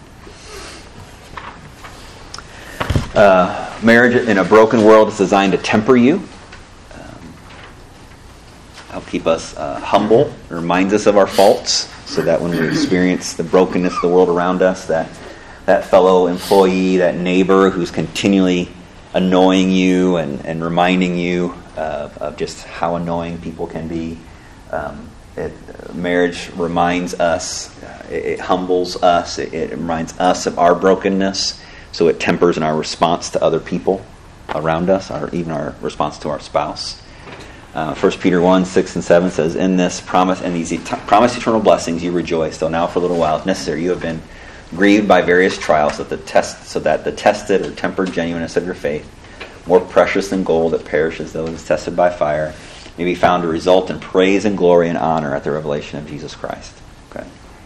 Uh, marriage in a broken world is designed to temper you, um, help keep us uh, humble. It reminds us of our faults, so that when we experience the brokenness of the world around us, that that fellow employee, that neighbor who's continually annoying you and, and reminding you uh, of just how annoying people can be. Um, it, uh, marriage reminds us, uh, it, it humbles us, it, it reminds us of our brokenness. So it tempers in our response to other people around us, or even our response to our spouse. Uh, First Peter one, six and seven says, in this promise and these et- promised eternal blessings you rejoice, though now for a little while, if necessary, you have been grieved by various trials, that the test, so that the tested or tempered genuineness of your faith, more precious than gold that perishes though it is tested by fire, may be found to result in praise and glory and honor at the revelation of Jesus Christ. Okay.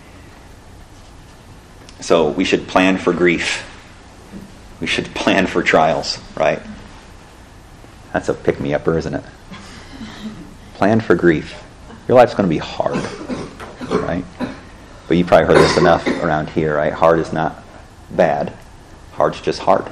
So we should plan for grief. We should plan for trials, right? That's a pick-me-upper, isn't it? Plan for grief. Your life's going to be hard, right? But you probably heard this enough around here, right? Hard is not bad. Hard's just hard.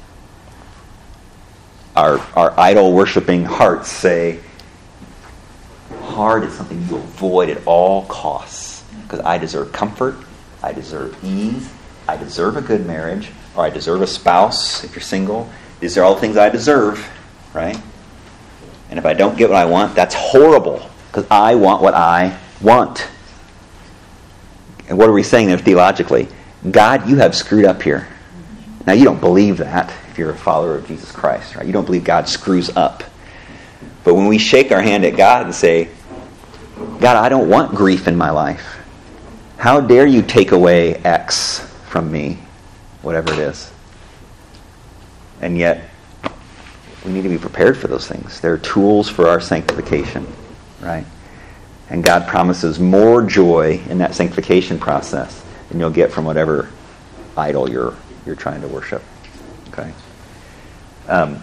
Our our idol-worshiping hearts say, hard is something you avoid at all costs. Because I deserve comfort, I deserve ease, I deserve a good marriage, or I deserve a spouse, if you're single. These are all the things I deserve, right? And if I don't get what I want, that's horrible, because I want what I want. And what are we saying there theologically? God, you have screwed up here. Now, you don't believe that if you're a follower of Jesus Christ, right? You don't believe God screws up. But when we shake our hand at God and say, God, I don't want grief in my life. How dare you take away X from me? Whatever it is. And yet, we need to be prepared for those things. They're tools for our sanctification, right? And God promises more joy in that sanctification process than you'll get from whatever idol you're you're trying to worship. Okay. Um,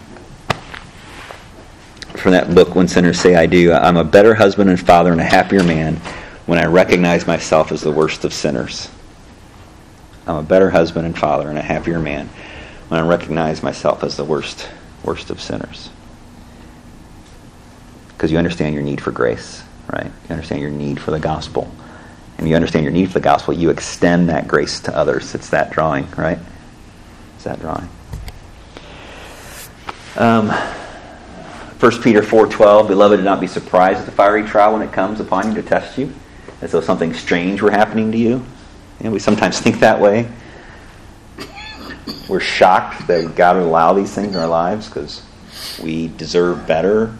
from that book, When Sinners Say I Do, I'm a better husband and father and a happier man when I recognize myself as the worst of sinners. I'm a better husband and father and a happier man when I recognize myself as the worst, worst of sinners. Because you understand your need for grace, right? You understand your need for the gospel. And you understand your need for the gospel, you extend that grace to others. It's that drawing, right? It's that drawing. Um, First Peter four twelve, beloved, do not be surprised at the fiery trial when it comes upon you to test you, as though something strange were happening to you. You know, we sometimes think that way. We're shocked that God would allow these things in our lives because we deserve better.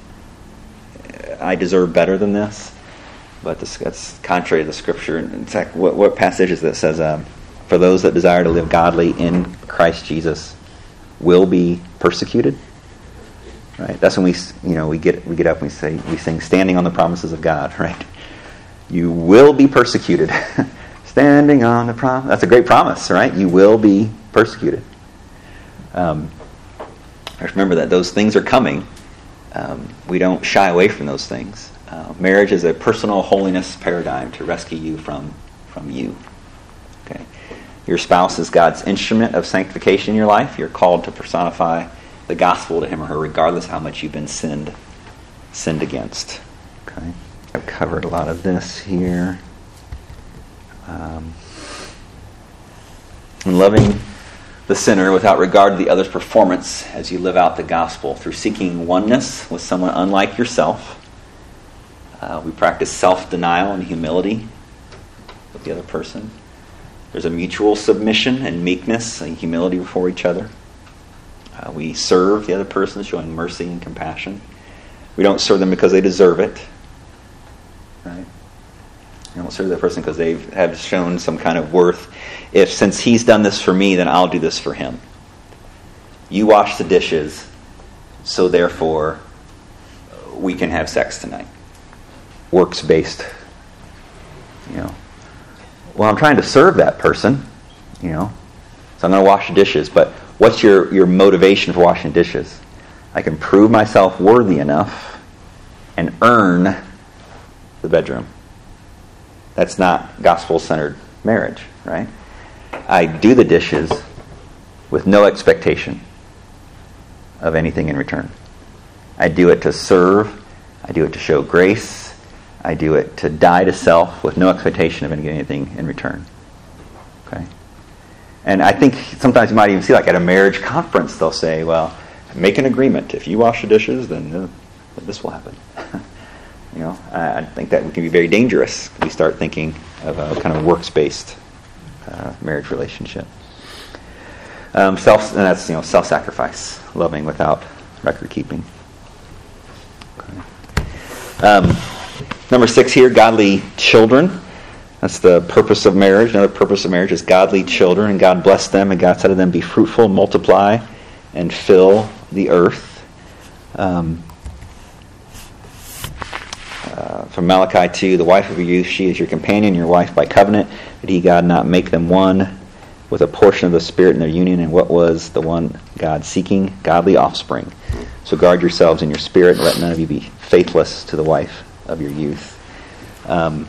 I deserve better than this. But this, that's contrary to the Scripture. In fact, what, what passage is that says, um, for those that desire to live godly in Christ Jesus will be persecuted? Right? That's when we, you know, we get we get up and we say we sing "Standing on the Promises of God." Right? You will be persecuted. Standing on the promise. That's a great promise, right? You will be persecuted. Um, I remember that those things are coming. Um, we don't shy away from those things. Uh, marriage is a personal holiness paradigm to rescue you from from you. Okay, your spouse is God's instrument of sanctification in your life. You're called to personify the gospel to him or her, regardless how much you've been sinned sinned against. Okay, I've covered a lot of this here. Um, and loving the sinner without regard to the other's performance as you live out the gospel through seeking oneness with someone unlike yourself. Uh, we practice self-denial and humility with the other person. There's a mutual submission and meekness and humility before each other. Uh, we serve the other person, showing mercy and compassion. We don't serve them because they deserve it. Right? You don't serve that person because they have shown some kind of worth. If since he's done this for me, then I'll do this for him. You wash the dishes, so therefore we can have sex tonight. Works-based. You know. Well, I'm trying to serve that person, you know. So I'm going to wash the dishes, but what's your, your motivation for washing dishes? I can prove myself worthy enough and earn the bedroom. That's not gospel-centered marriage, right? I do the dishes with no expectation of anything in return. I do it to serve. I do it to show grace. I do it to die to self with no expectation of anything in return. Okay? And I think sometimes you might even see, like at a marriage conference, they'll say, well, make an agreement. If you wash the dishes, then uh, this will happen. You know, I think that can be very dangerous. We start thinking of a kind of works-based uh, marriage relationship. Um, self, and that's you know self-sacrifice, loving without record-keeping. Okay. Um, number six here, godly children. That's the purpose of marriage. Another purpose of marriage is godly children, and God blessed them, and God said to them, "Be fruitful, multiply, and fill the earth." Um, Uh, from Malachi two, the wife of your youth, she is your companion, your wife by covenant. Did he, God, not make them one with a portion of the Spirit in their union? And what was the one God seeking? Godly offspring. So guard yourselves in your spirit, and let none of you be faithless to the wife of your youth. Um,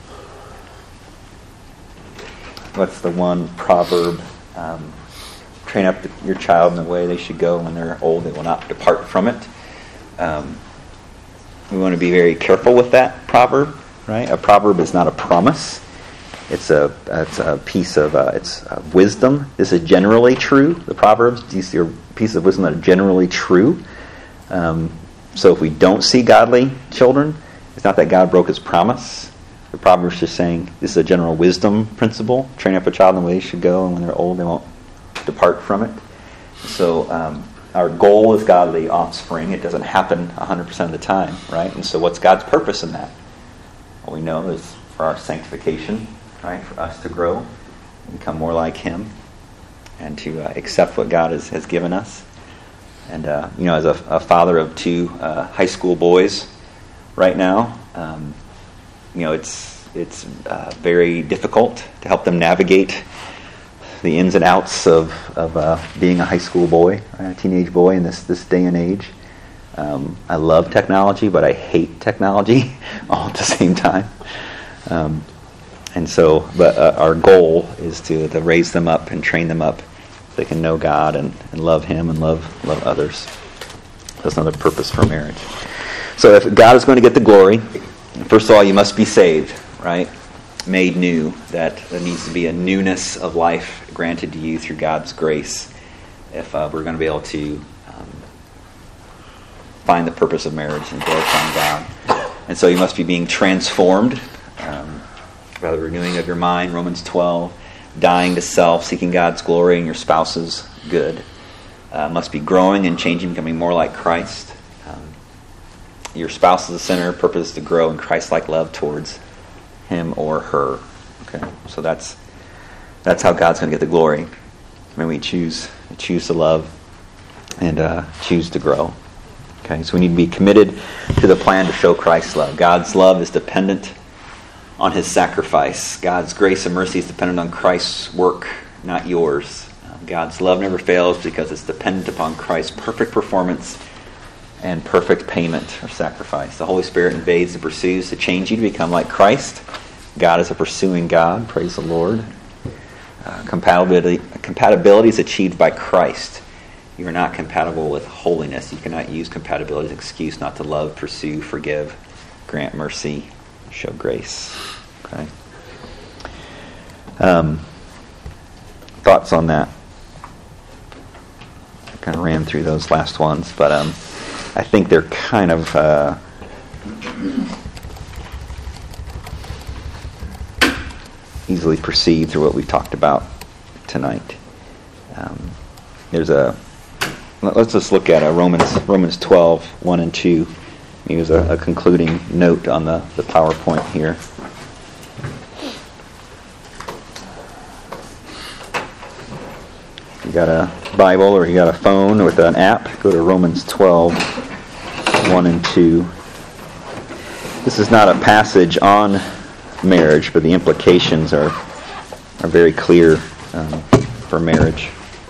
what's the one proverb? Um, train up the, your child in the way they should go. When they're old, they will not depart from it. Um, We want to be very careful with that proverb, right? A proverb is not a promise. It's a it's a piece of uh, it's uh, wisdom. This is generally true. The proverbs, these are pieces of wisdom that are generally true. Um, so if we don't see godly children, it's not that God broke His promise. The proverb is just saying this is a general wisdom principle. Train up a child in the way they should go, and when they're old, they won't depart from it. So. Um, Our goal is godly offspring. It doesn't happen one hundred percent of the time, right? And so what's God's purpose in that? What we know is for our sanctification, right? For us to grow and become more like Him and to uh, accept what God has, has given us. And, uh, you know, as a, a father of two uh, high school boys right now, um, you know, it's, it's uh, very difficult to help them navigate the ins and outs of, of uh, being a high school boy, right? A teenage boy in this, this day and age. Um, I love technology, but I hate technology all at the same time. Um, and so, but uh, our goal is to, to raise them up and train them up so they can know God and, and love Him and love love others. That's another purpose for marriage. So if God is going to get the glory, first of all, you must be saved, right? Made new. That there needs to be a newness of life granted to you through God's grace if uh, we're going to be able to um, find the purpose of marriage and glorifying God. And so you must be being transformed um, by the renewing of your mind, Romans twelve, dying to self, seeking God's glory and your spouse's good. Uh, must be growing and changing, becoming more like Christ. Um, your spouse is the center, purpose is to grow in Christ-like love towards him or her. Okay, so that's that's how God's going to get the glory. When we choose choose to love and uh, choose to grow. Okay, so we need to be committed to the plan to show Christ's love. God's love is dependent on his sacrifice. God's grace and mercy is dependent on Christ's work, not yours. God's love never fails because it's dependent upon Christ's perfect performance and perfect payment or sacrifice. The Holy Spirit invades and pursues to change you to become like Christ. God is a pursuing God. Praise the Lord. Uh, compatibility, compatibility is achieved by Christ. You are not compatible with holiness. You cannot use compatibility as an excuse not to love, pursue, forgive, grant mercy, show grace. Okay. Um, thoughts on that? I kind of ran through those last ones, but um, I think they're kind of uh, easily perceived through what we've talked about tonight. Um, there's a let's just look at a Romans Romans twelve, one and two. Here's a, a concluding note on the, the PowerPoint here. You got a Bible or you got a phone with an app, go to Romans twelve, one and two. This is not a passage on marriage, but the implications are are very clear um, for marriage.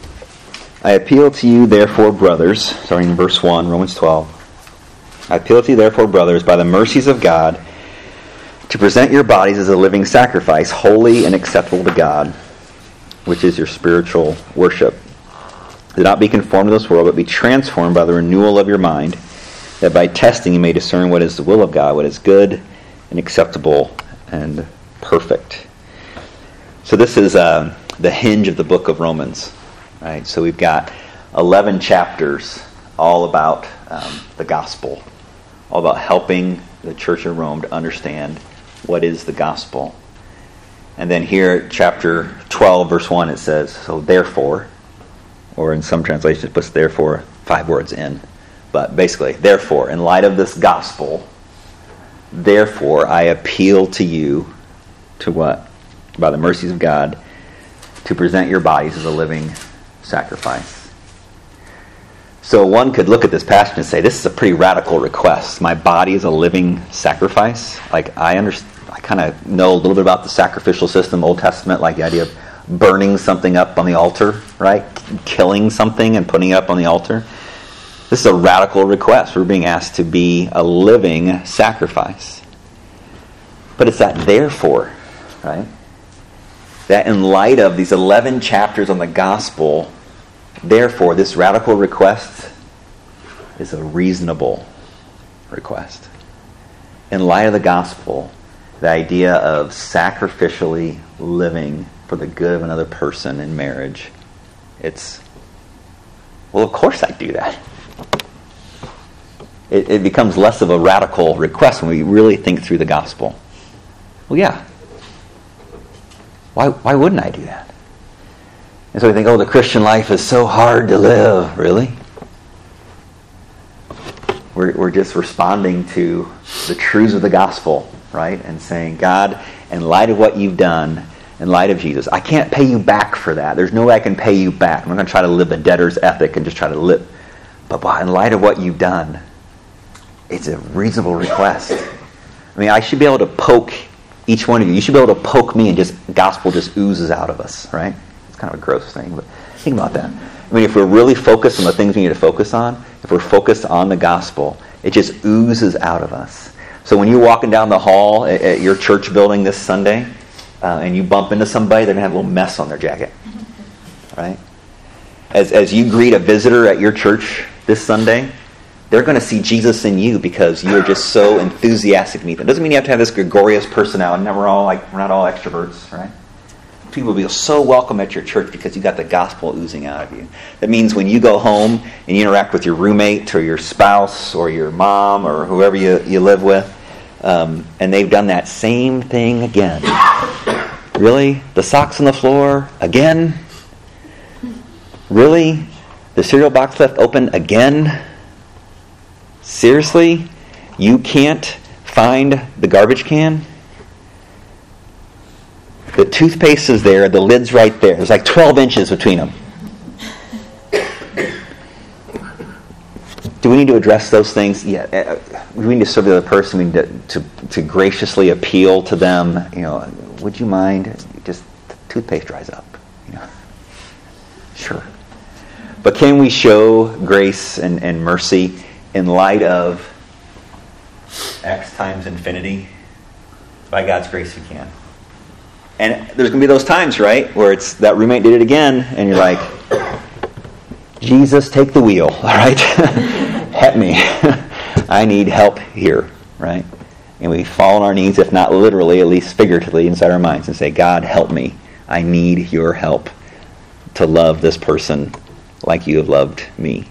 I appeal to you, therefore, brothers, starting in verse one, Romans twelve. I appeal to you, therefore, brothers, by the mercies of God, to present your bodies as a living sacrifice, holy and acceptable to God, which is your spiritual worship. Do not be conformed to this world, but be transformed by the renewal of your mind, that by testing you may discern what is the will of God, what is good and acceptable and perfect. So this is uh, the hinge of the book of Romans. Right? So we've got eleven chapters all about um, the gospel, all about helping the Church of Rome to understand what is the gospel. And then here, chapter twelve, verse one, it says, so therefore, or in some translations it puts therefore five words in. But basically, therefore, in light of this gospel, therefore I appeal to you to what? By the mercies of God, to present your bodies as a living sacrifice. So one could look at this passage and say, this is a pretty radical request. My body is a living sacrifice. Like I understand, I kind of know a little bit about the sacrificial system, Old Testament, like the idea of burning something up on the altar, right? Killing something and putting it up on the altar. This is a radical request. We're being asked to be a living sacrifice. But it's that therefore, right? That in light of these eleven chapters on the gospel, therefore this radical request is a reasonable request. In light of the gospel, the idea of sacrificially living for the good of another person in marriage, it's, well, of course I do that. It, it becomes less of a radical request when we really think through the gospel. Well, yeah. Why, why wouldn't I do that? And so we think, oh, the Christian life is so hard to live. Really? We're, we're just responding to the truths of the gospel, right? And saying, God, in light of what you've done, in light of Jesus, I can't pay you back for that. There's no way I can pay you back. I'm not going to try to live a debtor's ethic and just try to live. But in light of what you've done, it's a reasonable request. I mean, I should be able to poke each one of you. You should be able to poke me and just gospel just oozes out of us, right? It's kind of a gross thing, but think about that. I mean, if we're really focused on the things we need to focus on, if we're focused on the gospel, it just oozes out of us. So when you're walking down the hall at, at your church building this Sunday, uh, and you bump into somebody, they're going to have a little mess on their jacket, right? As, as you greet a visitor at your church this Sunday, they're going to see Jesus in you because you are just so enthusiastic to meet them. Doesn't mean you have to have this gregarious personality. Now we're all like we're not all extroverts, right? people feel so welcome at your church because you got the gospel oozing out of you. That means when you go home and you interact with your roommate or your spouse or your mom or whoever you, you live with, um, and they've done that same thing again. Really? The socks on the floor again? Really? The cereal box left open again? Seriously? You can't find the garbage can? The toothpaste is there, the lid's right there. There's like twelve inches between them. Do we need to address those things? Yeah. We need to serve the other person. We need to, to, to graciously appeal to them. You know, would you mind? Just the toothpaste dries up. You know. Sure. But can we show grace and, and mercy in light of X times infinity? By God's grace we can. And there's going to be those times, right, where it's that roommate did it again, and you're like, Jesus, take the wheel, all right? Help me. I need help here, right? And we fall on our knees, if not literally, at least figuratively inside our minds, and say, God, help me. I need your help to love this person like you have loved me.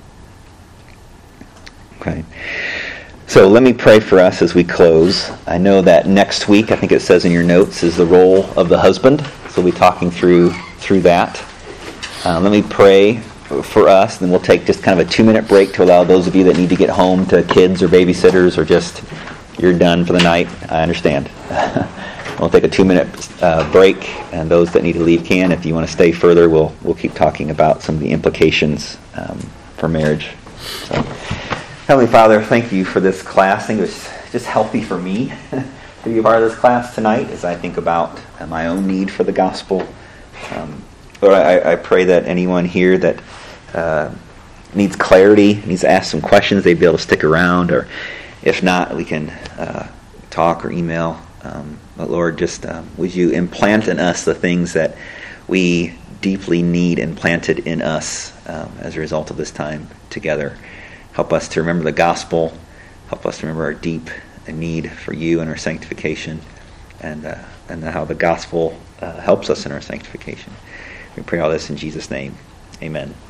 Okay. So let me pray for us as we close. I know that next week, I think it says in your notes, is the role of the husband. So we'll be talking through through that. Uh, let me pray for us, then we'll take just kind of a two-minute break to allow those of you that need to get home to kids or babysitters or just you're done for the night. I understand. We'll take a two-minute uh, break, and those that need to leave can. If you want to stay further, we'll we'll keep talking about some of the implications um, for marriage. So. Heavenly Father, thank you for this class. I think it was just healthy for me to be a part of this class tonight as I think about my own need for the gospel. Um, Lord, I, I pray that anyone here that uh, needs clarity, needs to ask some questions, they'd be able to stick around, or if not, we can uh, talk or email. Um, but Lord, just um, would you implant in us the things that we deeply need implanted in us um, as a result of this time together. Help us to remember the gospel. Help us to remember our deep need for you and our sanctification, and uh, and how the gospel uh, helps us in our sanctification. We pray all this in Jesus' name. Amen.